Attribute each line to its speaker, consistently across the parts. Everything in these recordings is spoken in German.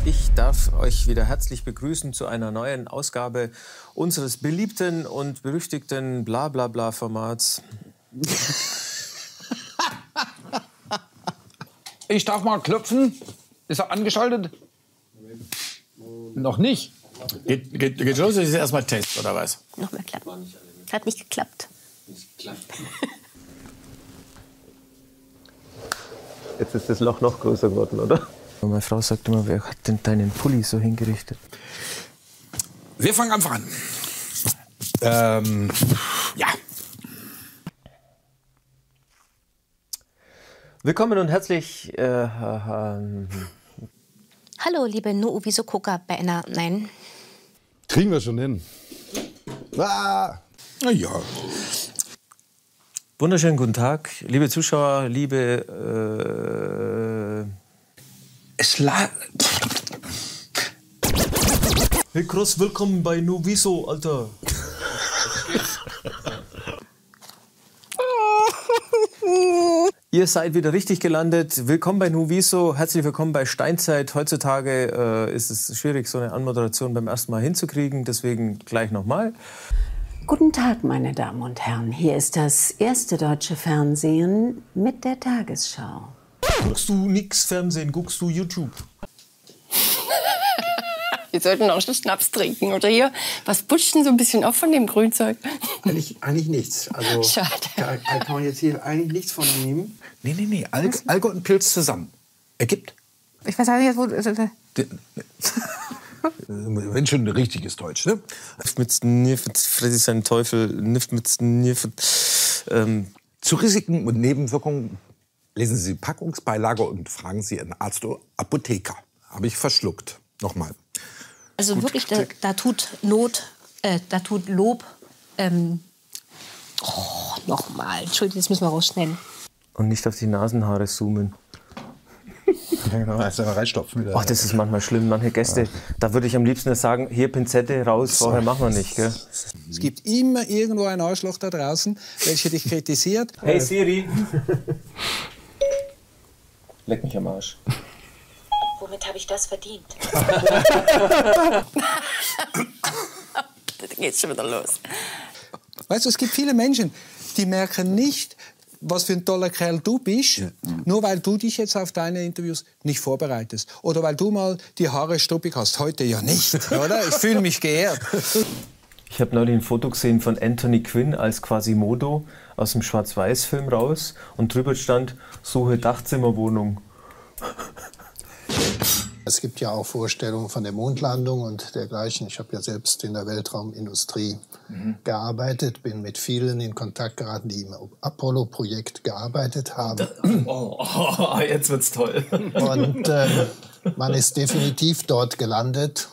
Speaker 1: Ich darf euch wieder herzlich begrüßen zu einer neuen Ausgabe unseres beliebten und berüchtigten Bla-Bla-Bla-Formats.
Speaker 2: Ich darf mal klopfen. Ist er angeschaltet? Noch nicht. Geht los, das ist erstmal Test, oder was?
Speaker 3: Nochmal klappen. Hat nicht geklappt.
Speaker 1: Jetzt ist das Loch noch größer geworden, oder? Meine Frau sagt immer, wer hat denn deinen Pulli so hingerichtet?
Speaker 2: Wir fangen einfach an. Ja.
Speaker 1: Willkommen und herzlich...
Speaker 3: Hallo, liebe Nuuviso-Gucker bei einer... Nein.
Speaker 4: Kriegen wir schon hin. Ah!
Speaker 2: Na ja.
Speaker 1: Wunderschönen guten Tag, liebe Zuschauer, liebe... Hey Cross, willkommen bei Nuuviso, Alter. Ihr seid wieder richtig gelandet. Willkommen bei Nuuviso, herzlich willkommen bei Steinzeit. Heutzutage ist es schwierig, so eine Anmoderation beim ersten Mal hinzukriegen, deswegen gleich nochmal.
Speaker 5: Guten Tag, meine Damen und Herren. Hier ist das erste deutsche Fernsehen mit der Tagesschau.
Speaker 1: Guckst du nix Fernsehen, guckst du YouTube?
Speaker 3: Wir sollten auch schon Schnaps trinken, oder hier? Was putscht denn so ein bisschen auf von dem Grünzeug?
Speaker 6: Eigentlich nichts. Also,
Speaker 3: Schade.
Speaker 6: Da kann man jetzt hier eigentlich nichts von nehmen.
Speaker 2: Nee. Alkohol und Pilz zusammen. Ergibt.
Speaker 3: Ich weiß auch nicht, wo...
Speaker 2: Wenn schon richtiges Deutsch, ne?
Speaker 1: Freddy sein Teufel,
Speaker 2: Zu Risiken und Nebenwirkungen lesen Sie die Packungsbeilage und fragen Sie Ihren Arzt oder Apotheker. Habe ich verschluckt. Nochmal.
Speaker 3: Also
Speaker 1: Gut,
Speaker 3: wirklich, da tut Not, da tut Lob... nochmal. Entschuldigung, das müssen wir rausschneiden.
Speaker 1: Und nicht auf die Nasenhaare zoomen.
Speaker 4: Reinstopfen.
Speaker 1: Ach, das ist manchmal schlimm. Manche Gäste, da würde ich am liebsten sagen, hier Pinzette raus, vorher machen wir nicht. Gell?
Speaker 6: Es gibt immer irgendwo ein Arschloch da draußen, welcher dich kritisiert.
Speaker 1: Hey Siri. Leck mich am Arsch.
Speaker 3: Womit habe ich das verdient? Da geht's schon wieder los.
Speaker 6: Weißt du, es gibt viele Menschen, die merken nicht, was für ein toller Kerl du bist, nur weil du dich jetzt auf deine Interviews nicht vorbereitest. Oder weil du mal die Haare struppig hast. Heute ja nicht, oder? Ich fühle mich geehrt.
Speaker 1: Ich habe neulich ein Foto gesehen von Anthony Quinn als Quasimodo aus dem Schwarz-Weiß-Film raus und drüber stand, suche Dachzimmerwohnung.
Speaker 7: Es gibt ja auch Vorstellungen von der Mondlandung und dergleichen. Ich habe ja selbst in der Weltraumindustrie gearbeitet, bin mit vielen in Kontakt geraten, die im Apollo-Projekt gearbeitet haben.
Speaker 1: Jetzt wird's toll.
Speaker 7: Und man ist definitiv dort gelandet.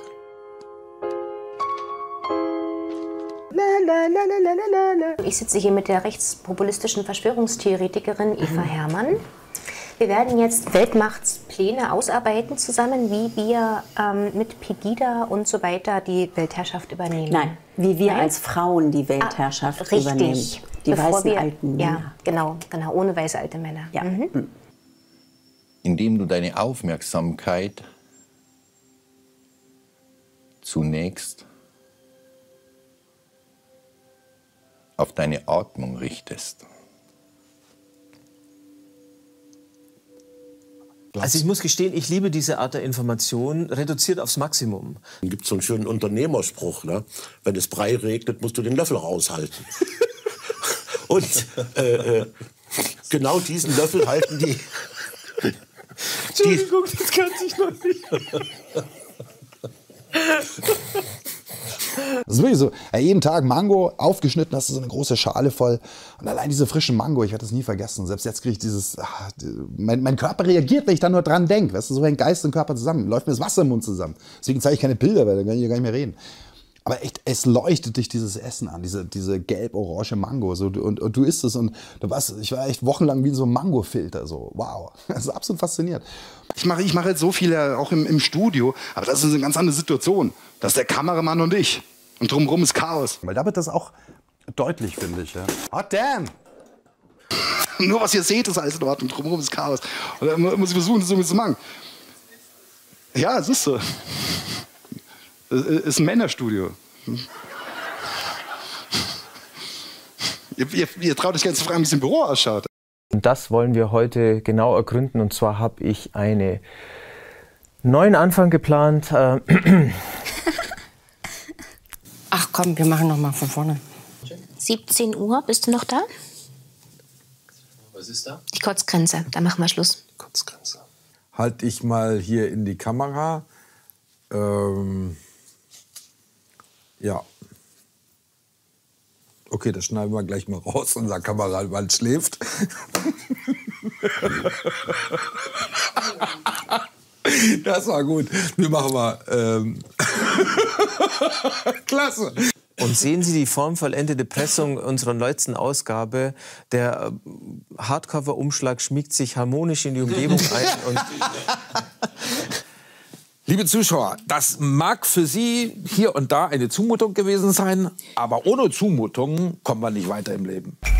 Speaker 3: Ich sitze hier mit der rechtspopulistischen Verschwörungstheoretikerin Eva Herrmann. Wir werden jetzt Weltmachtspläne ausarbeiten zusammen, wie wir mit Pegida und so weiter die Weltherrschaft übernehmen.
Speaker 5: Nein, wie wir als Frauen die Weltherrschaft übernehmen. Die
Speaker 3: Bevor
Speaker 5: weißen alten Männer.
Speaker 3: Ja, genau, ohne weiße alte Männer.
Speaker 5: Ja.
Speaker 8: Indem du deine Aufmerksamkeit zunächst auf deine Atmung richtest.
Speaker 1: Also ich muss gestehen, ich liebe diese Art der Information, reduziert aufs Maximum.
Speaker 9: Es gibt so einen schönen Unternehmerspruch, ne? Wenn es Brei regnet, musst du den Löffel raushalten. Und genau diesen Löffel halten die...
Speaker 1: Entschuldigung, das kann ich noch nicht.
Speaker 4: Das ist wirklich so. Ja, jeden Tag Mango aufgeschnitten, hast du so eine große Schale voll. Und allein diese frischen Mango, ich werde das nie vergessen. Selbst jetzt kriege ich dieses. Mein Körper reagiert, wenn ich da nur dran denke. Weißt du, so hängt Geist und Körper zusammen. Läuft mir das Wasser im Mund zusammen. Deswegen zeige ich keine Bilder, weil dann kann ich ja gar nicht mehr reden. Aber echt, es leuchtet dich dieses Essen an, diese gelb-orange Mango. So, und du isst es und ich war echt wochenlang wie so ein Mango-Filter. So, wow, das ist absolut faszinierend. Ich mache jetzt so viele auch im Studio, aber das ist eine ganz andere Situation. Das ist der Kameramann und ich. Und drumherum ist Chaos. Weil da wird das auch deutlich, finde ich. Ja. Hot damn! Nur was ihr seht, ist alles in Ordnung. Drumherum ist Chaos. Und dann muss ich versuchen, das irgendwie zu machen.
Speaker 10: Ja, es ist so. Es ist ein Männerstudio. Ihr traut euch gar nicht zu fragen, wie es im Büro ausschaut.
Speaker 1: Und das wollen wir heute genau ergründen. Und zwar habe ich einen neuen Anfang geplant.
Speaker 11: Ach komm, wir machen noch mal von vorne.
Speaker 3: 17 Uhr, bist du noch da?
Speaker 1: Was ist da?
Speaker 3: Die Kotzgrenze, da machen wir Schluss.
Speaker 1: Kotzgrenze.
Speaker 2: Halte ich mal hier in die Kamera. Ja. Okay, das schneiden wir gleich mal raus. Unser Kameramann schläft. Das war gut. Wir machen mal. Klasse.
Speaker 1: Und sehen Sie die formvollendete Pressung unserer neuesten Ausgabe. Der Hardcover-Umschlag schmiegt sich harmonisch in die Umgebung ein. Und
Speaker 2: Liebe Zuschauer, das mag für Sie hier und da eine Zumutung gewesen sein, aber ohne Zumutung kommen wir nicht weiter im Leben.